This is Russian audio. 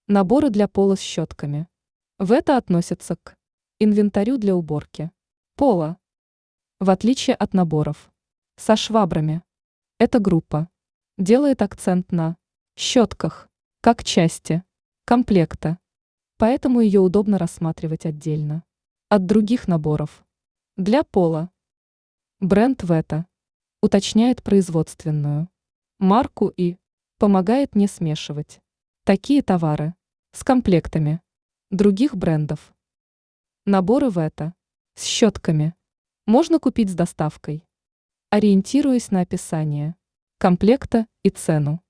Наборы для пола с щетками. В это относятся к инвентарю для уборки пола. В отличие от наборов со швабрами, эта группа делает акцент на щетках, как части комплекта, поэтому ее удобно рассматривать отдельно от других наборов для пола. Бренд Вета уточняет производственную марку и помогает не смешивать такие товары с комплектами других брендов. Наборы Вета с щетками можно купить с доставкой, ориентируясь на описание комплекта и цену.